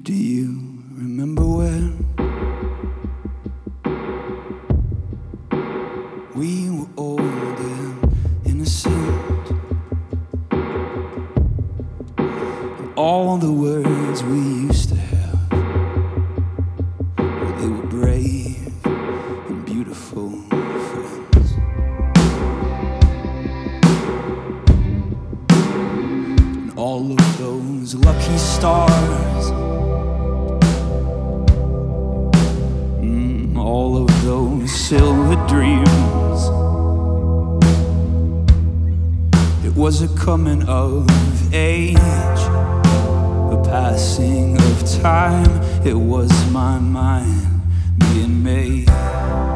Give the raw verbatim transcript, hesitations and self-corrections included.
Do you remember when we were old and innocent, and all the words we used to have, well, they were brave and beautiful friends. And all of those lucky stars, all of those silver dreams, it was a coming of age, a passing of time. It was my mind being made.